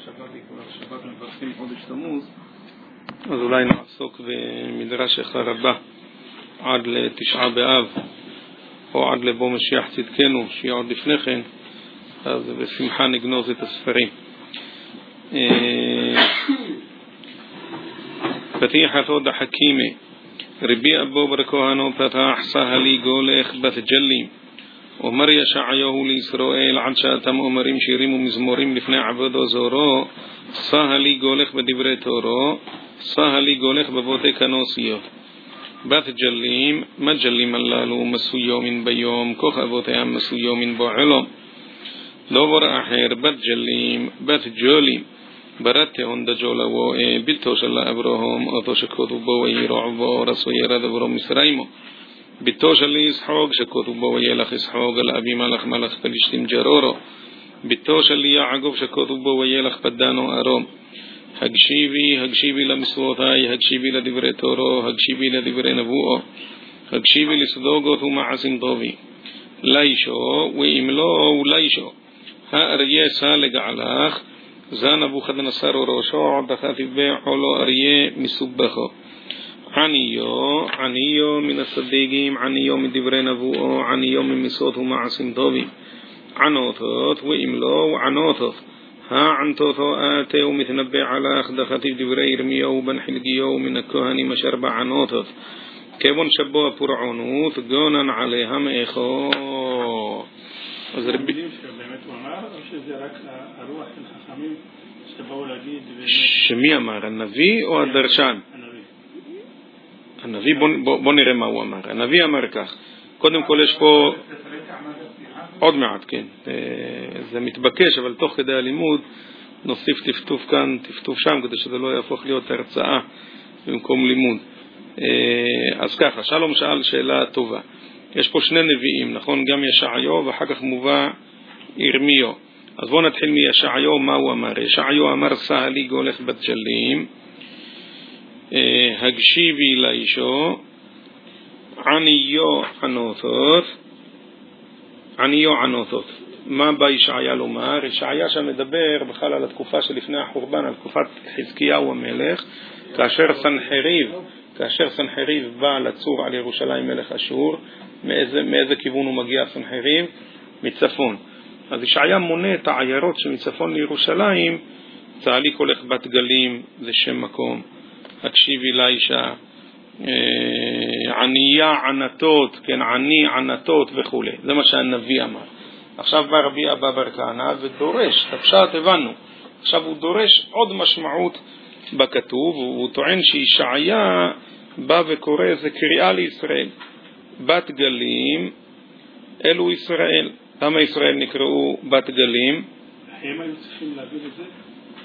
שבת לכבוד שבת מברכים חודש תמוז, אז אולי נעסוק במדרש אחד הבא עד לתשעה באב או עד לבוא משיח צדקנו שיהיה עוד לפני כן, אז בשמחה נגנוז את הספרים. פתיחת עוד החכימה רבי אבו בר כהנו פתח סהלי גולך בת ג'לי אומר ישעיהו לישראל עד שאתם אומרים שירים ומזמורים לפני עבודו זורו סהלי גולך בדברי תורו סהלי גולך בבותי כנוסיות בת ג'לים מה ג'לים הללו מסו יומין ביום כוח אבותיהם מסו יומין בעולם דובר אחר בת ג'לים בת ג'ולים ברתהון דג'ולה וביתו של אברהם אותו שכתוב בו וירעו בו רסו ירד אברהם מסריימו ביתו של ישחוק שכתוב בו וילך ישחוק על אבי מלך מלך פלישתים ג'רורו ביתו של יעקב שכתוב בו וילך פדנו ארום הגשיבי למצוותיי הגשיבי לדברי תורו הגשיבי לדברי נבואו הגשיבי לסדוגות ומעשים טובים לישו ואם לא ולישו האריה סלג עלך זה נבוכדנצר וראשו דחתי בעולו אריה מסובכו עניו מן הסדיגים עניו מדברי נבואו עניו ממסות ומעשים טובים ענותות ואם לא ענותות הענתותו אתה ומתנבא עלך דחתי דברי ירמיהו בן חלגיהו מן הכהנים אשר בענותות כיוון שבו הפורענות גונן עליהם איכו. אז רבי באמת הוא אמר או שזה רק הרוח של חכמים שבאו להגיד שמי אמר, הנביא או הדרשן? הנביא, בוא נראה מה הוא אמר. הנביא אמר כך, קודם כל יש פה עוד מעט, כן, זה מתבקש, אבל תוך כדי הלימוד נוסיף טפטוף כאן, טפטוף שם, כדי שזה לא יהפוך להיות הרצאה במקום לימוד. אז ככה, שלום שאל שאלה טובה. יש פה שני נביאים, נכון? גם ישעיהו ואחר כך מובא ירמיהו. אז בואו נתחיל מישעיהו, מה הוא אמר? ישעיהו אמר סהלי גולך בת ג'לים הגשיבי לאישו עניו ענותות. מה בא ישעיה לומר? ישעיה שם מדבר בכלל על התקופה שלפני החורבן, על תקופת חזקיהו המלך, כאשר סנחריב בא לצור על ירושלים מלך אשור. מאיזה כיוון הוא מגיע סנחריב? מצפון. אז ישעיה מונה את העיירות שמצפון לירושלים. צהלי קולך בת גלים זה שם מקום, הקשיבי לאישה, ענייה ענתות, כן, עני ענתות וכו'. זה מה שהנביא אמר. עכשיו בא רבי אבא בר כהנא ודורש, הפשט הבנו, עכשיו הוא דורש עוד משמעות בכתוב, והוא טוען שישעיה בא וקורא, זה קריאה לישראל, בת גלים אלו ישראל. למה ישראל נקראו בת גלים? הם היו צריכים להגיד את זה?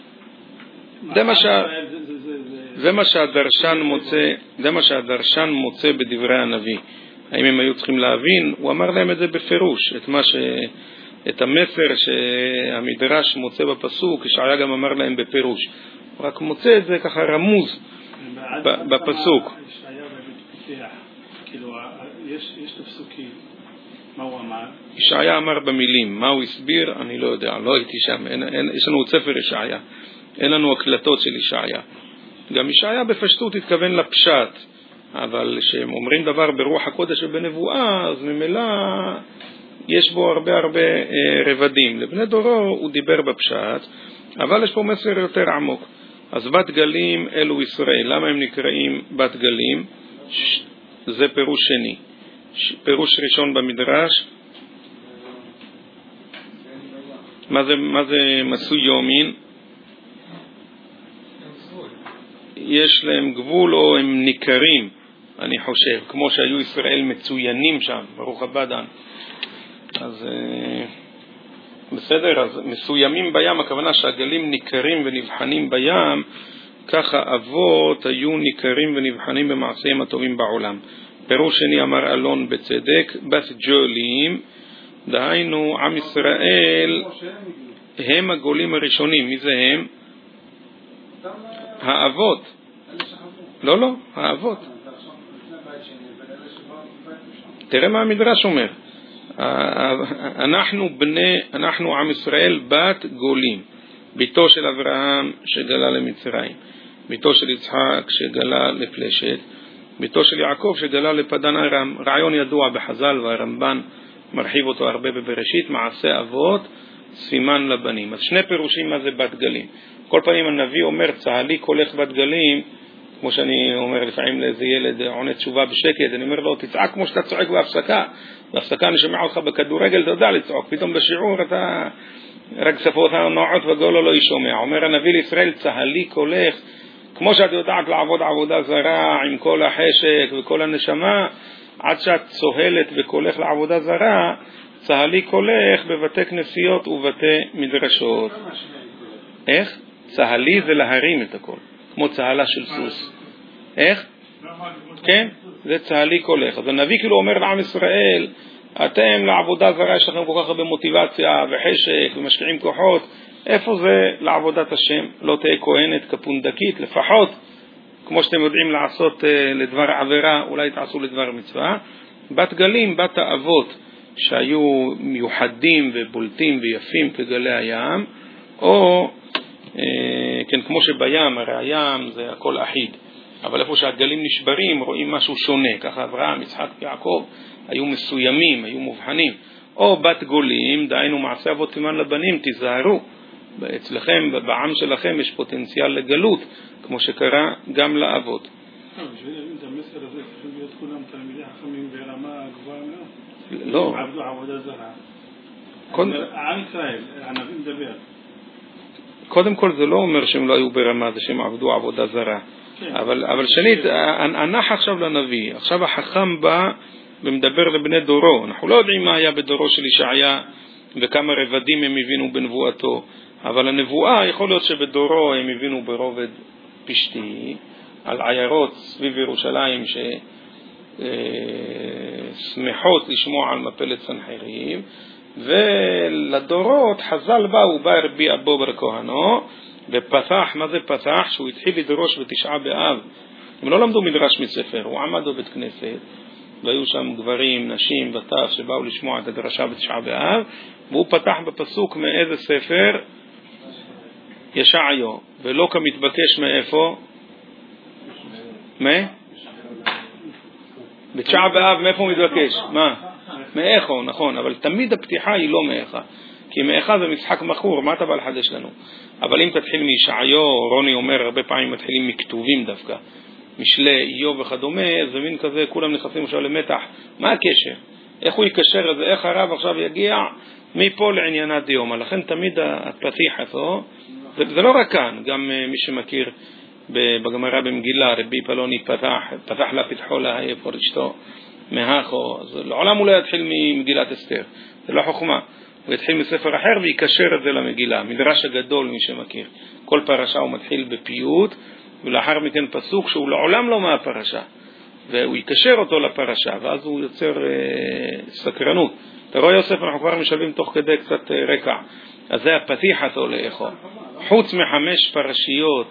זה מה שהדרשן מוצא בדברי הנביא. האם הם היו צריכים להבין? הוא אמר להם את זה בפירוש, את המסר שהמדרש מוצא בפסוק, ישעיה גם אמר להם בפירוש. הוא רק מוצא את זה ככה רמוז בפסוק. ישעיה באמת פיתח, כאילו יש את הפסוקים, מה הוא אמר? ישעיה אמר במילים, מה הוא הסביר? אני לא יודע, לא הייתי שם. יש לנו ספר ישעיה, אין לנו הקלטות של ישעיה. גם ישעיה בפשטות התכוון לפשט, אבל כשהם אומרים דבר ברוח הקודש ובנבואה, אז ממילא יש בו הרבה רבדים. לבני דורו הוא דיבר בפשט, אבל יש פה מסר יותר עמוק. אז בת גלים אלו ישראל. למה הם נקראים בת גלים? זה פירוש שני. פירוש ראשון במדרש, מה זה מסו יומין? יש להם גבול או הם ניכרים, אני חושב, כמו שהיו ישראל מצוינים שם, ברוך הבא דן. אז בסדר, אז מסוימים בים, הכוונה שהגלים ניכרים ונבחנים בים, ככה אבות היו ניכרים ונבחנים במעשיהם הטובים בעולם. פירוש שני אמר אלון בצדק, בת ג'ולים, דהיינו עם ישראל הם הגולים הראשונים. מי זה הם? האבות. לא, האבות. תראה מה המדרש אומר. אנחנו עם ישראל בת גולים. ביתו של אברהם שגלה למצרים, ביתו של יצחק שגלה לפלשת, ביתו של יעקב שגלה לפדן ארם. רעיון ידוע בחז"ל והרמב"ן מרחיב אותו הרבה בבראשית, מעשה אבות סימן לבנים. אז שני פירושים מה זה בת גלים. כל פעמים הנביא אומר צהלי קולך בת גלים, כמו שאני אומר לפעמים לאיזה ילד עונה תשובה בשקט, אני אומר לו תצעק כמו שאתה צועק בהפסקה אני שומע אותך בכדורגל, אתה יודע לצעוק, פתאום בשיעור אתה רק שפות נועות וגולו לא ישומע. אומר הנביא לישראל צהלי קולך כמו שאת יודעת לעבוד עבודה זרה עם כל החשק וכל הנשמה, עד שאת צוהלת וקולך לעבודה זרה, צהלי קולך בבתי כנסיות ובתי מדרשות. איך? צהלי זה להרים את הכל, כמו צהלה של סוס. איך? כן, זה צהלי קולך. אז הנביא כאילו אומר לעם ישראל, אתם לעבודה זרה יש לכם כל כך הרבה מוטיבציה וחשק ומשקיעים כוחות, איפה זה לעבודת השם? לא תהיה כהנת כפונדקית, לפחות כמו שאתם יודעים לעשות לדבר עבירה, אולי תעשו לדבר מצווה. בת גלים, בת האבות שהיו מיוחדים ובולטים ויפים כגלי הים, או כן, כמו שבים, הרי הים זה הכל אחיד, אבל איפה שהגלים נשברים רואים משהו שונה, ככה אברהם, יצחק ויעקב היו מסוימים, היו מובחנים. או בת גולים, דהיינו מעשה אבות סימן לבנים, תיזהרו, אצלכם, בעם שלכם יש פוטנציאל לגלות, כמו שקרה גם לאבות. בשביל להבין את המסר הזה צריכים להיות כולם תלמידי חכמים ברמה גבוהה מאוד? לא. עבדו עבודה זרה. עם ישראל, הנביא מדבר. קודם כל זה לא אומר שהם לא היו ברמה, זה שהם עבדו עבודה זרה. אבל שנית, הנח עכשיו לנביא, עכשיו החכם בא ומדבר לבני דורו. אנחנו לא יודעים מה היה בדורו של ישעיה וכמה רבדים הם הבינו בנבואתו, אבל הנבואה יכול להיות שבדורו הם הבינו ברובד פשטי על עיירות סביב ירושלים ששמחות לשמוע על מפלת סנחריב, ולדורות חז"ל בא רבי אבו בר כהנו ופתח. מה זה פתח? שהוא התחיל לדרוש בתשעה באב. הם לא למדו מדרש מספר, הוא עמד בבית כנסת והיו שם גברים, נשים וטף שבאו לשמוע את הדרשה בתשעה באב, והוא פתח בפסוק מאיזה ספר? ישעיהו. ולא כמתבקש מאיפה? בתשעה באב מאיפה הוא מתבקש? מה? מאיכו, נכון, אבל תמיד הפתיחה היא לא מאיכה, כי מאיכה זה משחק מחור, מה אתה בא לחדש לנו? אבל אם תתחיל מישעיהו, רוני אומר הרבה פעמים מתחילים מכתובים דווקא, משלי איוב וכדומה, זה מין כזה, כולם נכנסים עכשיו למתח, מה הקשר? איך הוא יקשר את זה? איך הרב עכשיו יגיע מפה לעניינת דיומא? לכן תמיד הפתיח הזו, זה לא רק כאן, גם מי שמכיר בגמרא במגילה, רבי פלוני פתח לה פתחו לה איפה רשתו מהכו, אז לעולם הוא לא יתחיל ממגילת אסתר, זה לא חוכמה, הוא יתחיל מספר אחר ויקשר את זה למגילה. מדרש הגדול מי שמכיר, כל פרשה הוא מתחיל בפיוט ולאחר מכן פסוק שהוא לעולם לא מהפרשה, והוא יקשר אותו לפרשה, ואז הוא יוצר סקרנות. אתה רואה יוסף, אנחנו כבר משלבים תוך כדי קצת רקע, אז זה הפתיח אותו לאיכו. חוץ מחמש פרשיות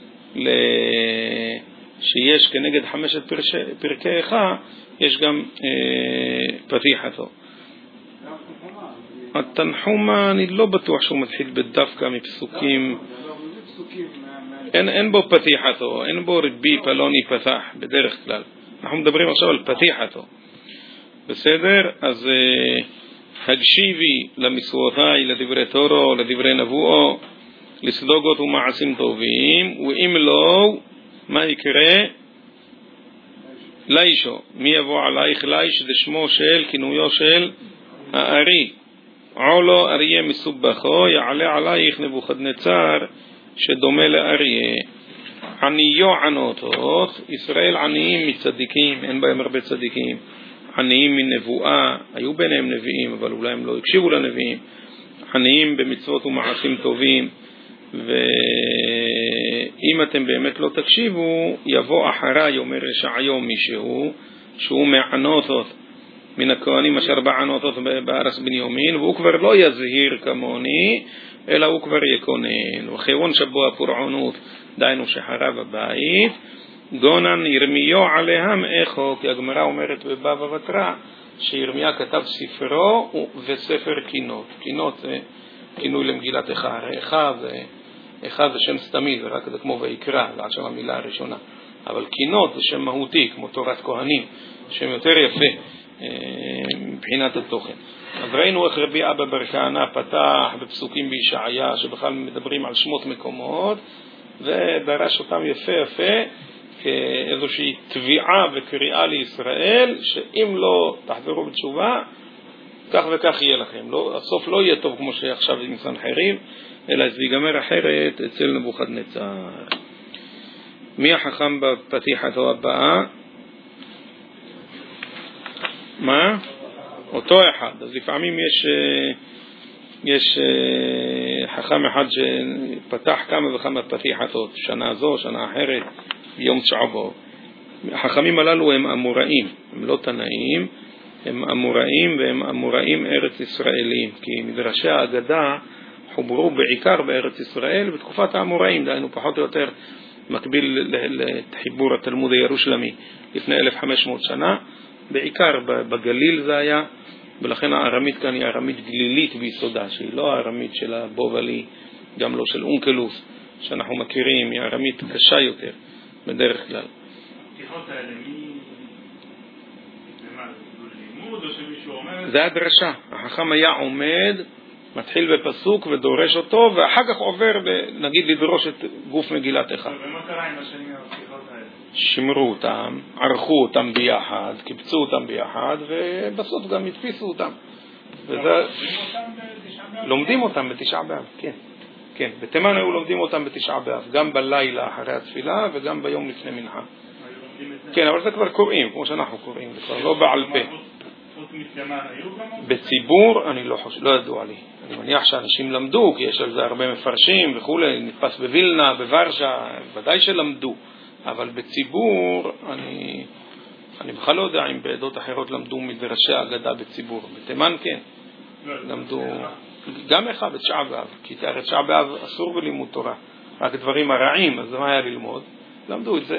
שיש כנגד 5 פרקי איכה, יש גם פתיח אותו. התנחומה אני לא בטוח שהוא מתחיל בדווקא מפסוקים, אין בו פתיח אותו, אין בו רבי פלוני פתח בדרך כלל. אנחנו מדברים עכשיו על פתיח אותו. בסדר? אז הגשיבי למצוותיי, לדברי תורו, לדברי נבואו, לסדוגות ומעשים טובים, ואם לא, מה יקרה? לישו. מי יבוא עלייך? ליש זה שמו של, כינויו של הארי. עולו אריה מסובכו, יעלה עלייך נבוכדנצר שדומה לאריה. עניו ענותות, ישראל עניים מצדיקים, אין בהם הרבה צדיקים. עניים מנבואה, היו ביניהם נביאים, אבל אולי הם לא הקשיבו לנביאים. עניים במצוות ומעשים טובים, ואם אתם באמת לא תקשיבו, יבוא אחריי, אומר ישעיהו מישהו, שהוא מענותות, מן הכהנים אשר בענותות בארץ בנימין, והוא כבר לא יזהיר כמוני, אלא הוא כבר יקונן. וחירון שבוע הפורענות, דיינו שחרב הבית, גונן ירמיהו עליהם איכו, כי הגמרא אומרת בבבא בתרא, שירמיה כתב ספרו וספר קינות. קינות זה כינוי למגילת איכה. הרי איכה זה שם סתמי, זה רק כמו ויקרא, זה עכשיו המילה הראשונה. אבל קינות זה שם מהותי, כמו תורת כהנים, שם יותר יפה מבחינת התוכן. אז ראינו איך רבי אבא בר כהנא פתח בפסוקים בישעיה, שבכלל מדברים על שמות מקומות, ודרש אותם יפה יפה, כאיזושהי תביעה וקריאה לישראל, שאם לא תחזרו בתשובה, כך וכך יהיה לכם. הסוף לא יהיה טוב כמו שעכשיו עם סנחריב, אלא זה ייגמר אחרת אצל נבוכדנצר. מי החכם בפתיחתו הבאה? מה? אותו אחד. אז לפעמים יש חכם אחד שפתח כמה וכמה פתיחתות, שנה זו, שנה אחרת, ביום צ'עבו. החכמים הללו הם אמוראים, הם לא תנאים, הם אמוראים, והם אמוראים ארץ ישראלים, כי מדרשי האגדה חוברו בעיקר בארץ ישראל בתקופת האמוראים, דהיינו פחות או יותר מקביל לחיבור התלמוד הירושלמי לפני 1500 שנה, בעיקר בגליל זה היה, ולכן הארמית כאן היא ארמית גלילית ביסודה, שהיא לא הארמית של הבובלי, גם לא של אונקלוס שאנחנו מכירים, היא ארמית קשה יותר בדרך כלל. הפתיחות האלה, לימוד או שמישהו אומר? זה הדרשה. החכם היה עומד, מתחיל בפסוק ודורש אותו, ואחר כך עובר נגיד לדרוש את גוף מגילת איכה. ומה קרה עם השנים הפתיחות האלה? שמרו אותם, ערכו אותם ביחד, קיבצו אותם ביחד, ובסוף גם הדפיסו אותם. לומדים אותם בתשעה באב, כן. כן, בתימן היו לומדים אותם בתשעה באב, גם בלילה אחרי התפילה וגם ביום לפני מנחה. כן, אבל זה כבר קוראים, כמו שאנחנו קוראים, זה כבר לא בעל פה. בציבור אני לא ידוע לי. אני מניח שאנשים למדו, כי יש על זה הרבה מפרשים וכו', נתפס בווילנה, בוורשה, ודאי שלמדו. אבל בציבור אני בכלל לא יודע אם בעדות אחרות למדו מדרשי האגדה בציבור. בתימן כן, למדו גם אחד בתשעה באב, כי תשעה באב אסור בלימוד תורה, רק דברים הרעים, אז מה היה ללמוד? למדו את זה.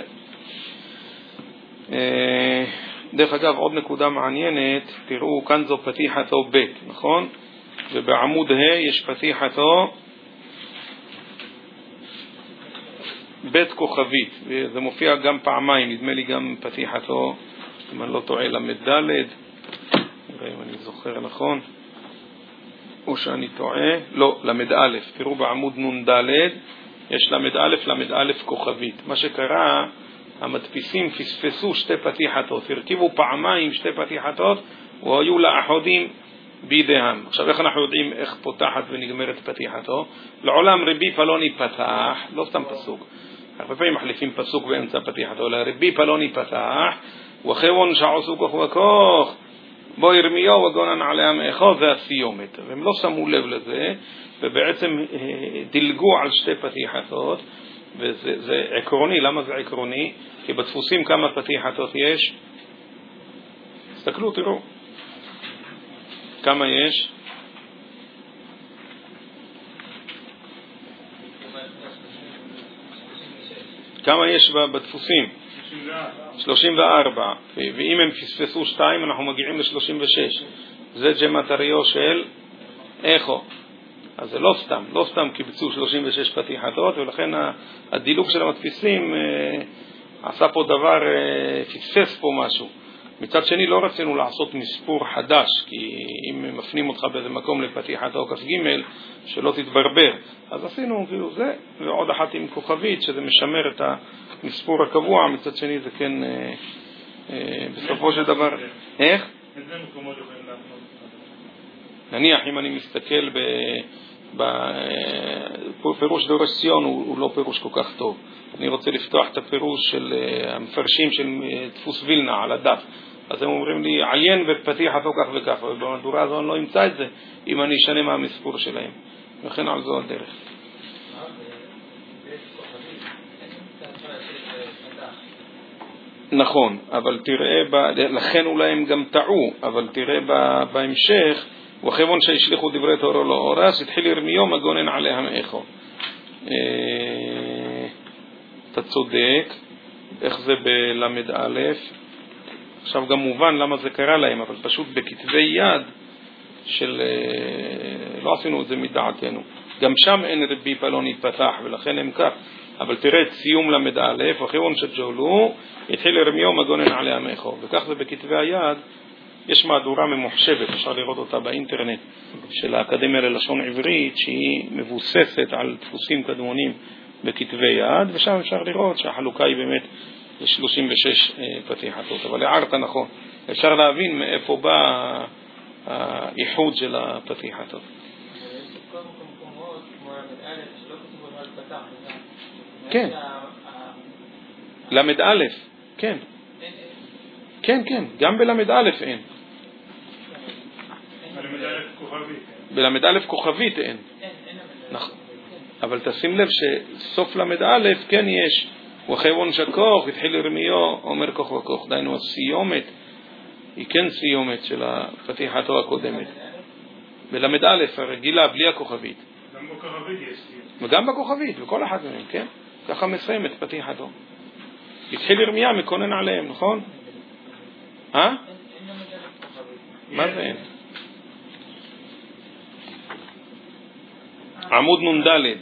דרך אגב, עוד נקודה מעניינת, תראו, כאן זו פתיחתו ב', נכון? ובעמוד ה' יש פתיחתו ב' כוכבית, וזה מופיע גם פעמיים, נדמה לי גם פתיחתו, אם אני לא טועה, למד ד', נראה אם אני זוכר נכון, או שאני טועה, לא, למד א', תראו בעמוד נ' ד', יש למד א' כוכבית. מה שקרה, המדפיסים פספסו שתי פתיחתות, הרכיבו פעמיים שתי פתיחתות, והיו לאחודים בידיהם. עכשיו איך אנחנו יודעים איך פותחת ונגמרת פתיחתו? לעולם רבי פלוני פתח, לא סתם פסוק, הרבה פעמים מחליפים פסוק באמצע פתיחתו, אלא רבי פלוני פתח, וחבון שעשו כוך וכוך, בו ירמיהו וגונן עליהם איכו, זה הסיומת. והם לא שמו לב לזה, ובעצם דילגו על שתי פתיחתות, וזה עקרוני. למה זה עקרוני? כי בדפוסים כמה פתיחתות יש? תסתכלו, תראו. כמה יש? כמה יש בדפוסים? 34. ואם הם פספסו 2 אנחנו מגיעים ל-36. זה ג'מטריו של איכו. אז זה לא סתם קיבצו 36 פתיחתות, ולכן הדילוג של המדפיסים עשה פה דבר, פספס פה משהו. מצד שני לא רצינו לעשות מספור חדש, כי אם מפנים אותך באיזה מקום לפתיחתו כ"ג, שלא תתברבר. אז עשינו כאילו זה, ועוד אחת עם כוכבית, שזה משמר את המספור הקבוע. מצד שני זה כן, בסופו של דבר, איך? איזה מקומות יכולים לעשות? נניח אם אני מסתכל בפירוש דורש ציון, הוא לא פירוש כל כך טוב. אני רוצה לפתוח את הפירוש של המפרשים של דפוס וילנה על הדף, אז הם אומרים לי עיין בפתיחתו כך וכך, ובמדורה הזו אני לא אמצא את זה אם אני אשנה מה המספור שלהם, וכן על זו הדרך. נכון, אבל תראה, לכן אולי הם גם טעו, אבל תראה בהמשך, וחבון שישליחו דברי תורו לא אורס, התחיל ירמיהו מגונן עליהם איכו. אתה צודק, איך זה בלמד א', עכשיו גם מובן למה זה קרה להם, אבל פשוט בכתבי יד של לא עשינו את זה מדעתנו. גם שם אין רבי פלון התפתח, ולכן הם כך. אבל תראה את סיום למד א', אחרי שג'ולו, התחיל ירמיהו מגונן עלי עמך. וכך זה בכתבי היד. יש מהדורה ממוחשבת, אפשר לראות אותה באינטרנט, של האקדמיה ללשון עברית, שהיא מבוססת על דפוסים קדמונים בכתבי יד, ושם אפשר לראות שהחלוקה היא באמת 36 פתיחתות. אבל הערת נכון, אפשר להבין מאיפה בא האיחוד של הפתיחתות. כן, למד א', כן. כן, כן, גם בלמד א' אין. בלמד א' כוכבית אין. נכון. אבל תשים לב שסוף למד א' כן יש. וחבון שכוך, התחיל ירמיהו, אומר כוך וכוך. דיינו, הסיומת היא כן סיומת של הפתיחתו הקודמת. בלמד א' הרגילה, בלי הכוכבית. גם בכוכבית יש סיום. וגם בכוכבית, בכל אחד מהם, כן? ככה מסיים את פתיחתו. התחיל ירמיהו מקונן עליהם, נכון? מה זה אין? עמוד נ"ד.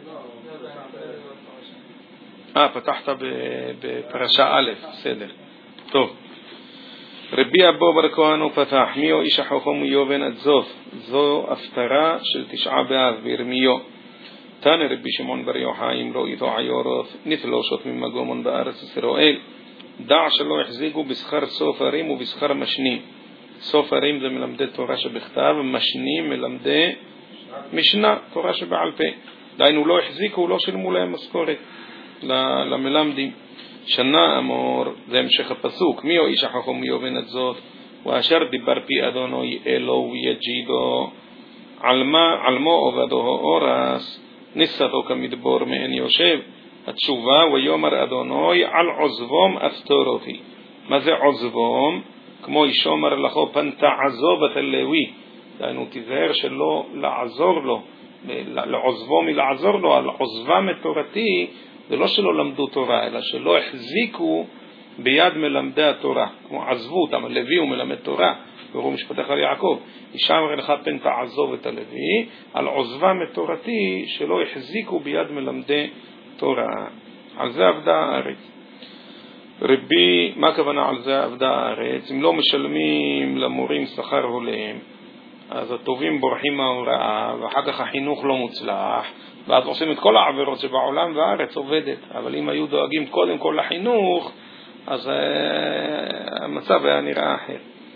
פתחת בפרשה א', בסדר. טוב. רבי אבו בר כהנו פתח, מיהו איש החכם יובן עד זוף. זו הפטרה של תשעה באב בירמיהו. תנא רבי שמעון בר יוחאי אמרו איתו עיורות נתלושות ממגומון בארץ ישראל. דע שלא החזיקו בשכר סופרים ובשכר משנים. סופרים זה מלמדי תורה שבכתב, משנים מלמדי משנה, תורה שבעל פה. דיינו לא החזיקו, לא שילמו להם משכורת למלמדים. שנה אמור, זה המשך הפסוק, מיהו איש החכם יובן את זאת, ואשר דיבר פי אדוני אלוהו יג'ידו, עלמו עובדו אורס, ניסתו כמדבור מעין יושב. התשובה, ויאמר אדוני על עוזבום אסתורותי. מה זה עוזבום? כמו ישומר לכו פן תעזוב את הלוי. דיינו תיזהר שלא לעזור לו, לעוזבום היא לעזור לו, על עוזבם את תורתי, זה לא שלא למדו תורה, אלא שלא החזיקו ביד מלמדי התורה. כמו עזבו אותם, הלוי הוא מלמד תורה, ברור משפטך על יעקב. ישמר לך פן תעזוב את הלוי, על עוזבם את תורתי, שלא החזיקו ביד מלמדי תורה. על זה עבדה הארץ. רבי, מה הכוונה על זה עבדה הארץ? אם לא משלמים למורים שכר הולם, אז הטובים בורחים מההוראה, ואחר כך החינוך לא מוצלח, ואז עושים את כל העבירות שבעולם והארץ עובדת. אבל אם היו דואגים קודם כל לחינוך, אז המצב היה נראה אחר.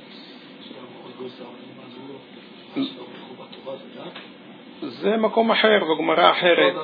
זה מקום אחר, זו גמרא אחרת.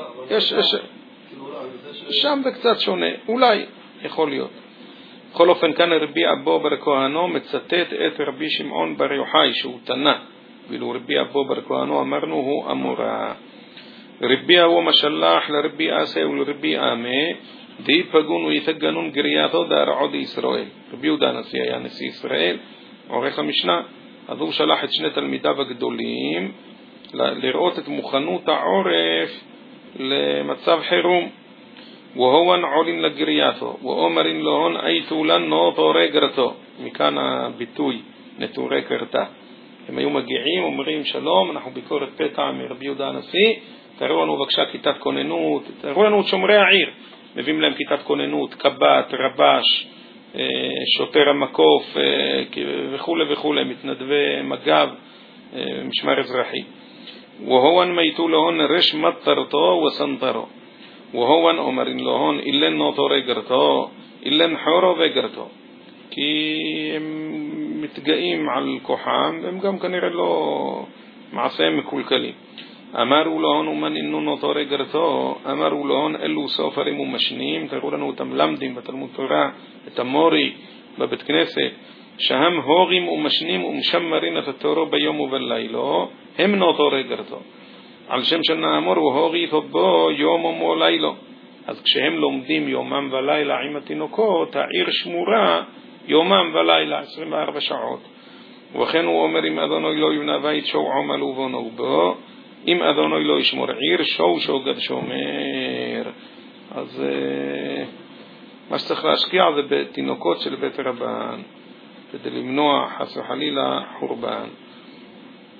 שם זה קצת שונה, אולי יכול להיות. בכל אופן כאן רבי אבו בר כהנו מצטט את רבי שמעון בר יוחאי שהוא תנא, ואילו רבי אבו בר כהנו אמרנו הוא אמורה. רבי אבו משלח לרבי אסי ולרבי אמה די פגון ויתגנון גרייתו דהרעו דישראל. רבי יהודה הנשיא היה נשיא ישראל, עורך המשנה, אז הוא שלח את שני תלמידיו הגדולים לראות את מוכנות העורף למצב חירום. והואן עולין לגרייתו ואומרין להון אייתולן נוטורי גרתו. מכאן הביטוי נטורי קרתה. הם היו מגיעים, אומרים שלום, אנחנו ביקורת פתע מרבי יהודה הנשיא, תראו לנו בבקשה כיתת כוננות, תראו לנו את שומרי העיר, מביאים להם כיתת כוננות, קב"ט, רבש, שוטר המקוף וכו' וכו', מתנדבי מג"ב, משמר אזרחי. והואן מייתו להון רש מטרתו וסנטרו. והואן אומרים להון אילן נוטורי גרתו, אילן חורו וגרתו. כי הם מתגאים על כוחם, והם גם כנראה לא מעשיהם מקולקלים. אמרו להון ומנינו נוטורי גרתו, אמרו להון אלו סופרים ומשנים, תראו לנו אותם למדים בתלמוד תורה, את המורי בבית כנסת, שהם הורים ומשנים ומשמרים את התורו ביום ובלילו, הם נוטורי גרתו. על שם של נאמור והורי איתו בו יום ומולילו. אז כשהם לומדים יומם ולילה עם התינוקות, העיר שמורה יומם ולילה 24 שעות. וכן הוא אומר אם אדוני לא יבנה בית שור עמל ובונו בו, אם אדוני לא ישמור עיר שור שוגד שומר. אז מה שצריך להשקיע זה בתינוקות של בית רבן, כדי למנוע חס וחלילה חורבן.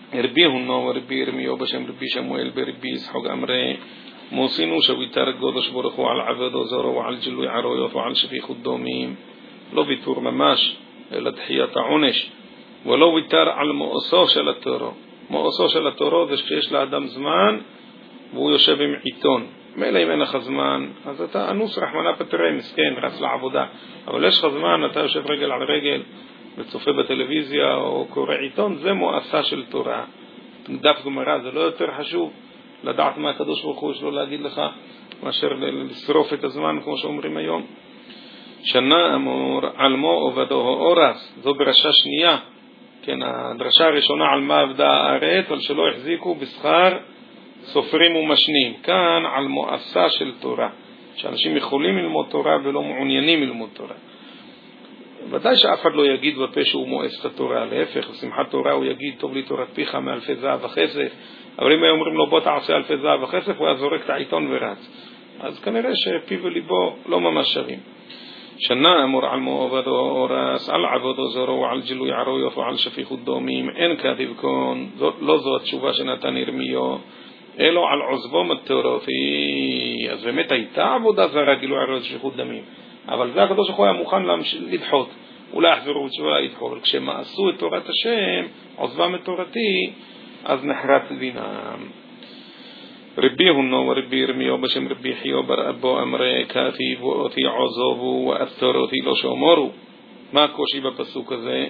רבי הונו ורבי ירמיהו בשם רבי שמואל ברבי יצחק אמרי מוסינו שוויתר הקדוש ברוך הוא על עבודו זרו ועל גילוי עריות ועל שפיכות דמים, לא ויתור ממש אלא דחיית העונש, ולא ויתר על מאוסו של התורה. מאוסו של התורה זה שיש לאדם זמן והוא יושב עם עיתון. מילא אם אין לך זמן אז אתה אנוס רחמנה פטרי מסכן רץ לעבודה, אבל יש לך זמן אתה יושב רגל על רגל וצופה בטלוויזיה או קורא עיתון, זה מואסה של תורה. דף גמרא זה לא יותר חשוב לדעת מה הקדוש ברוך הוא יש לו להגיד לך מאשר לשרוף את הזמן כמו שאומרים היום. שנה אמור על מו עובדו אורס, זו דרשה שנייה, כן, הדרשה הראשונה על מה עבדה הארץ, על שלא החזיקו בשכר סופרים ומשנים. כאן על מואסה של תורה, שאנשים יכולים ללמוד תורה ולא מעוניינים ללמוד תורה. ודאי שאף אחד לא יגיד בפה שהוא מואס את התורה, להפך, בשמחת תורה הוא יגיד טוב לי תורת פיך מאלפי זהב וכסף, אבל אם אומרים לו בוא תעשה אלפי זהב וכסף הוא היה זורק את העיתון ורץ, אז כנראה שפיו וליבו לא ממש שווים. שנה אמור על מעובדו אורס על עבודו זרו ועל גילוי עריות ועל שפיכות דמים, אין כתיב כאן, לא זו התשובה שנתן ירמיהו, אלו על עוזבו מתורתי. אז באמת הייתה עבודה זרה גילוי עריות ושפיכות דמים, אבל זה הקדוש ברוך הוא היה מוכן לדחות, אולי יחזרו בתשובה לדחות, אבל כשמעשו את תורת השם עוזבם את תורתי אז נחרץ דינם. רבי הונו ורבי ירמיהו בשם רבי חיו בר אבו אמרי כתיב ואותי עוזבו ואתורותי לא שאומרו. מה הקושי בפסוק הזה?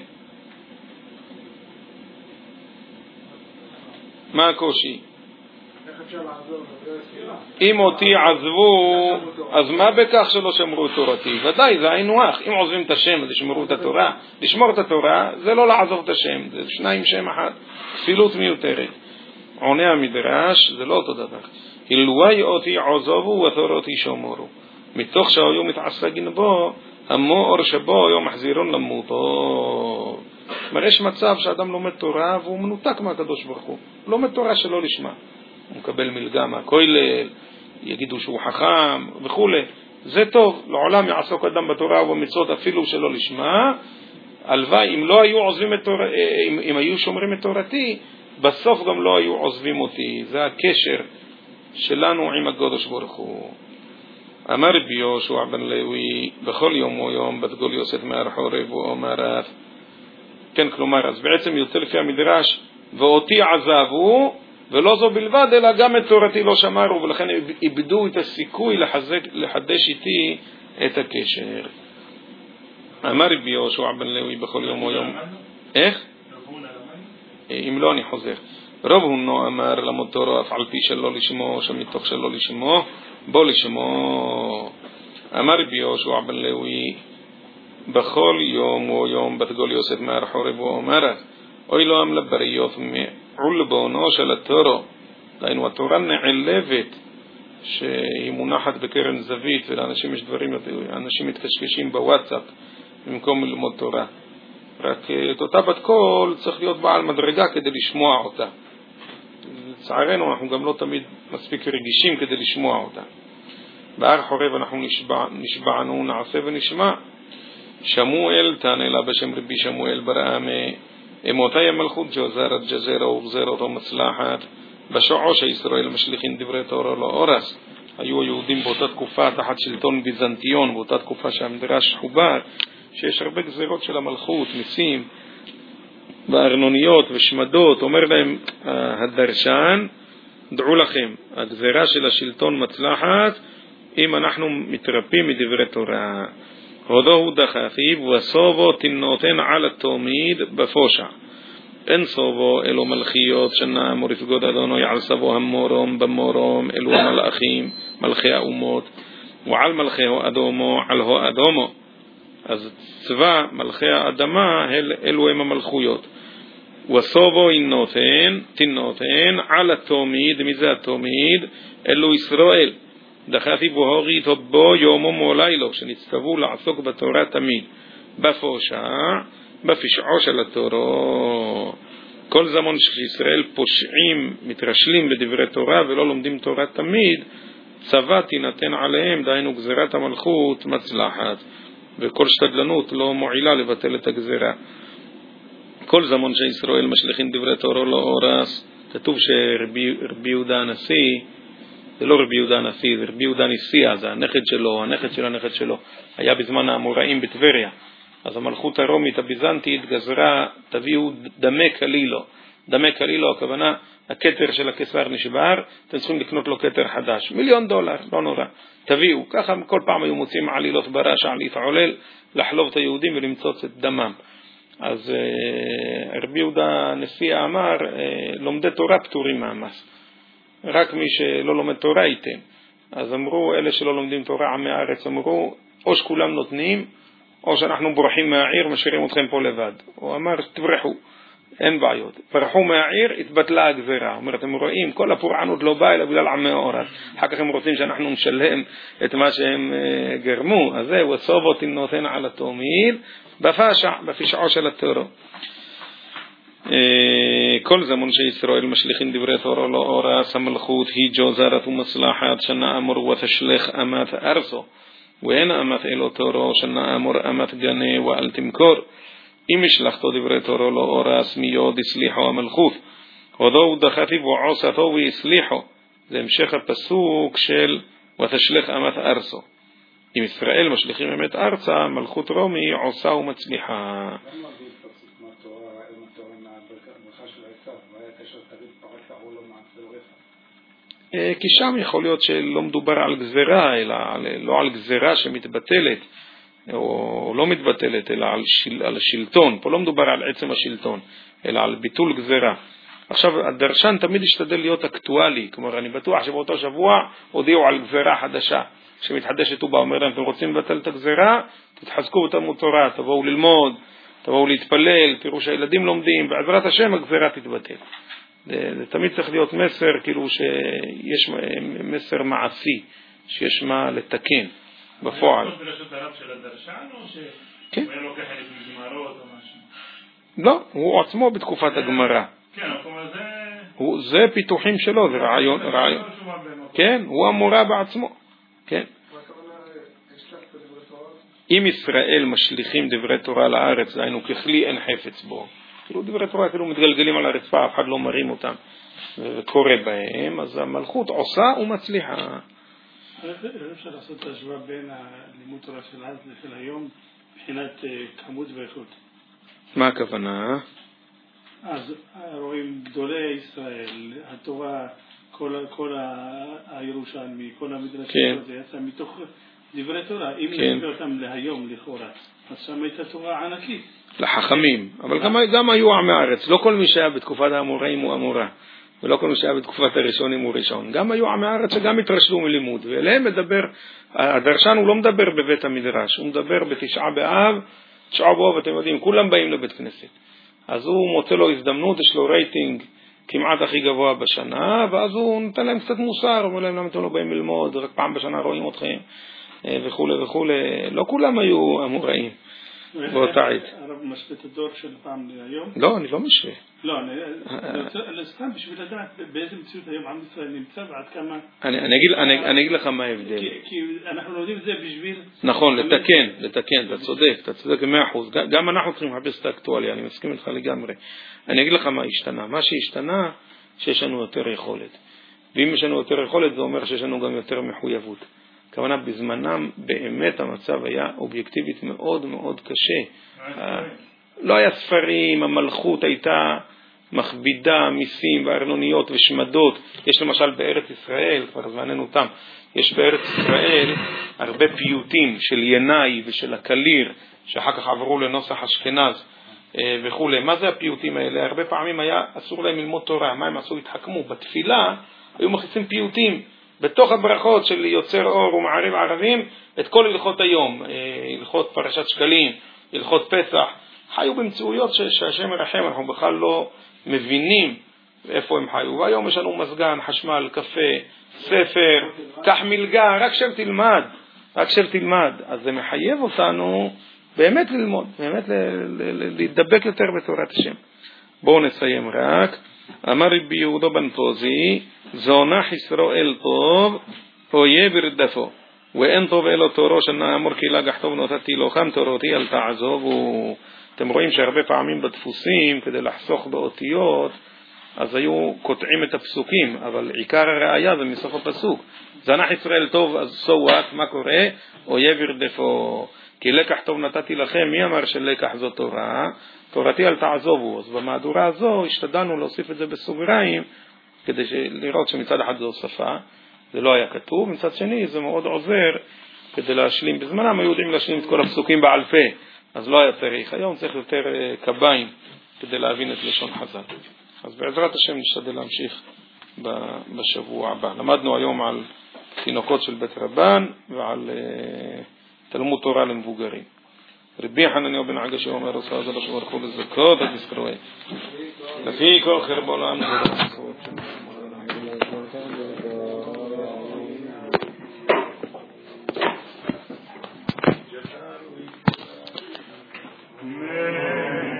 מה הקושי? אם אותי עזבו אז מה בכך שלא שמרו את תורתי? ודאי זה היינו הך, אם עוזבים את השם אז ישמרו את התורה. לשמור את התורה זה לא לעזוב את השם, זה שניים שם אחד, כפילות מיותרת. עונה המדרש זה לא אותו דבר, הלוואי אותי עוזבו ותורתי שומרו, מתוך שהיו מתעסקים בו המאור שבו היום מחזירון למותו. יש מצב שאדם לומד תורה והוא מנותק מהקדוש ברוך הוא, לומד תורה שלא לשמה, הוא מקבל מלגה מהכולל, יגידו שהוא חכם וכו', זה טוב, לעולם יעסוק אדם בתורה ובמצוות אפילו שלא לשמה. הלוואי אם לא היו עוזבים את תורה, אם היו שומרים את תורתי בסוף גם לא היו עוזבים אותי. זה הקשר שלנו עם הקדוש ברוך הוא. אמר רבי יהושע בן לוי בכל יום ויום בת גול יוסף מהר חורב ואומרת, כן, כלומר אז בעצם יוצא לפי המדרש ואותי עזבו, ולא זו בלבד אלא גם את תורתי לא שמרו, ולכן איבדו את הסיכוי לחדש איתי את הקשר. אמר רבי יהושע בן לוי בכל יום ויום, איך? אם לא אני חוזר. רב הונו אמר למוד תורה אף על פי שלא לשמו, שמתוך שלא לשמו בוא לשמו. אמר רבי יהושע בן לוי בכל יום ויום בת גול יוסף מהר חורב ואומרת, אוי לא אמלה בריות מעולבונו של התורה. דהיינו התורה נעלבת שהיא מונחת בקרן זווית, ולאנשים יש דברים, אנשים מתקשקשים בוואטסאפ במקום ללמוד תורה. רק את אותה בת קול צריך להיות בעל מדרגה כדי לשמוע אותה. לצערנו אנחנו גם לא תמיד מספיק רגישים כדי לשמוע אותה. בהר חורב אנחנו נשבענו נעשה ונשמע. שמואל תענה לה בשם רבי שמואל ברעמה, אמותי המלכות ג'וזרת ג'זרה וגזרת ומצלחת, בשעו שישראל משליחים דברי תורה לאורס. היו היהודים באותה תקופה תחת שלטון ביזנטיון, באותה תקופה שהמדרש חובר, שיש הרבה גזירות של המלכות, מיסים וארנוניות ושמדות. אומר להם הדרשן, דעו לכם, הגזירה של השלטון מצלחת אם אנחנו מתרפים מדברי תורה. הודו הוא דחתיו וסובו תנותן על התומיד בפושע, אין סובו אלו מלכיות שנאמרו לפגוד אדוני על סבו המורום במורום אלו המלאכים מלכי האומות, ועל מלכי האדומו על האדומו. אז צבא מלכי האדמה אלו הם המלכויות. וסובו תנותן על התומיד, מי זה התומיד? אלו ישראל. דחתי והוריד בו יומו מולילו, שנצטוו לעסוק בתורה תמיד, בפושע, בפשעו של התורה. כל זמן שישראל פושעים, מתרשלים בדברי תורה ולא לומדים תורה תמיד, צבא תינתן עליהם, דהיינו גזירת המלכות מצלחת, וכל שתדלנות לא מועילה לבטל את הגזירה. כל זמן שישראל משליחים דברי תורה לא אורס, כתוב שרבי יהודה הנשיא, זה לא רבי יהודה הנשיא, זה רבי יהודה ניסיה, זה הנכד שלו, הנכד של הנכד שלו, היה בזמן האמוראים בטבריה. אז המלכות הרומית הביזנטית גזרה, תביאו דמי קלילו. דמי קלילו, הכוונה, הכתר של הקיסר נשבר, אתם צריכים לקנות לו כתר חדש. $1,000,000, לא נורא. תביאו, ככה כל פעם היו מוצאים עלילות ברשע, להתעולל, לחלוב את היהודים ולמצוץ את דמם. אז רבי יהודה נשיא אמר, לומדי תורה פטורים מהמס. רק מי שלא לומד תורה ייתן. אז אמרו, אלה שלא לומדים תורה עמי הארץ, אמרו, או שכולם נותנים, או שאנחנו בורחים מהעיר, משאירים אתכם פה לבד. הוא אמר, תברחו, אין בעיות. ברחו מהעיר, התבטלה הגזרה. אומר, אתם רואים, כל הפורענות לא באה אלא בגלל עמי הארץ. אחר כך הם רוצים שאנחנו נשלם את מה שהם גרמו. אז זהו, הסובות נותן על התומיד, בפשעו של הטרור. כל זמן שישראל משליחים דברי תורה לא אורס, המלכות היא ג'וזרת ומצלחת, שנאמר ותשלח אמת ארצו, ואין אמת אלו תורה, שנאמר אמת גנה ואל תמכור. אם השלחתו דברי תורה לא אורס, מיוד הסליחו המלכות, הודו דחתי ועושתו והסליחו. זה המשך הפסוק של ותשלח אמת ארצו. אם ישראל משליחים אמת ארצה, מלכות רומי עושה ומצליחה. כי שם יכול להיות שלא מדובר על גזרה, אלא לא על גזרה שמתבטלת או לא מתבטלת, אלא על השלטון. פה לא מדובר על עצם השלטון, אלא על ביטול גזרה. עכשיו, הדרשן תמיד ישתדל להיות אקטואלי, כלומר, אני בטוח שבאותו שבוע הודיעו על גזרה חדשה שמתחדשת, הוא בא, אומר להם, אתם רוצים לבטל את הגזרה? תתחזקו ותלמוד תורה, תבואו ללמוד, תבואו להתפלל, תראו שהילדים לומדים, בעזרת השם הגזרה תתבטל. זה תמיד צריך להיות מסר, כאילו שיש מסר מעשי, שיש מה לתקן בפועל. זה בראשות הרב של הדרשן, או שהוא היה לוקח חלק מגמרות או משהו? לא, הוא עצמו בתקופת הגמרא. כן, זה פיתוחים שלו, זה רעיון. כן, הוא המורה בעצמו. כן. אם ישראל משליחים דברי תורה לארץ, דהיינו ככלי אין חפץ בו. כאילו דברי תורה כאילו מתגלגלים על הרצפה, אף אחד לא מרים אותם וקורא בהם, אז המלכות עושה ומצליחה. אפשר לעשות השוואה בין הלימוד תורה של אז לשל היום מבחינת כמות ואיכות. מה הכוונה? אז רואים גדולי ישראל, התורה, כל הירושלמי, כל המדרשים, זה יצא מתוך דברי תורה. אם נשווה אותם להיום לכאורה, אז שם הייתה תורה ענקית. לחכמים, אבל גם היו עמי הארץ. לא כל מי שהיה בתקופת האמוראים הוא אמורה, ולא כל מי שהיה בתקופת הראשונים הוא ראשון. גם היו עמי הארץ שגם התרשלו מלימוד, ואליהם מדבר, הדרשן הוא לא מדבר בבית המדרש, הוא מדבר בתשעה באב, תשעה באב, אתם יודעים, כולם באים לבית כנסת. אז הוא מוצא לו הזדמנות, יש לו רייטינג כמעט הכי גבוה בשנה, ואז הוא נותן להם קצת מוסר, אומר להם למה אתם לא באים ללמוד, רק פעם בשנה רואים אתכם, וכו' וכו'. לא כולם היו אמוראים. באותה עת. הרב משווה את הדור של פעם להיום? לא, אני לא משווה. לא, אני סתם בשביל לדעת באיזה מציאות היום עם ישראל נמצא ועד כמה... אני אגיד לך מה ההבדל. כי אנחנו לומדים את זה בשביל... נכון, לתקן, אתה צודק 100%. גם אנחנו צריכים לחפש את האקטואליה, אני מסכים איתך לגמרי. אני אגיד לך מה השתנה. מה שהשתנה, שיש לנו יותר יכולת. ואם יש לנו יותר יכולת, זה אומר שיש לנו גם יותר מחויבות. כוונה בזמנם באמת המצב היה אובייקטיבית מאוד מאוד קשה. לא היה ספרים, המלכות הייתה מכבידה, מיסים וארנוניות ושמדות. יש למשל בארץ ישראל, כבר זמננו תם, יש בארץ ישראל הרבה פיוטים של ינאי ושל הקליר, שאחר כך עברו לנוסח אשכנז וכו'. מה זה הפיוטים האלה? הרבה פעמים היה אסור להם ללמוד תורה. מה הם עשו? התחכמו. בתפילה היו מכניסים פיוטים. בתוך הברכות של יוצר אור ומעריב ערבים, את כל הלכות היום, הלכות פרשת שקלים, הלכות פסח, חיו במציאויות שהשם מרחם, אנחנו בכלל לא מבינים איפה הם חיו. והיום יש לנו מזגן, חשמל, קפה, ספר, קח מלגה, רק של תלמד. אז זה מחייב אותנו באמת ללמוד, באמת להידבק יותר בתורת השם. בואו נסיים רק. אמר רבי יהודה בן פוזי, זונח ישראל טוב, אויה ברדפו. ואין טוב אלו תורו שנאמר כי לה גחתו ונותתי לוחם תורותי אל תעזובו. אתם רואים שהרבה פעמים בדפוסים כדי לחסוך באותיות אז היו קוטעים את הפסוקים, אבל עיקר הראיה זה מסוף הפסוק. זנח ישראל טוב, אז so what, מה קורה? אויב ירדפו, כי לקח טוב נתתי לכם. מי אמר שלקח זו תורה? תורתי אל תעזובו. אז במהדורה הזו השתדלנו להוסיף את זה בסוגריים, כדי לראות שמצד אחד זו הוספה, זה לא היה כתוב, מצד שני זה מאוד עוזר כדי להשלים. בזמנם היו יודעים להשלים את כל הפסוקים בעל פה, אז לא היה צריך. היום צריך יותר קביים כדי להבין את לשון חז"ל. אז בעזרת השם נשתדל להמשיך בשבוע הבא. למדנו היום על תינוקות של בית רבן ועל תלמוד תורה למבוגרים. רבי חנניה בן עגה שאומר עושה זה לשבור חול לזכות עד ישרוי לפי כל חרבו לעם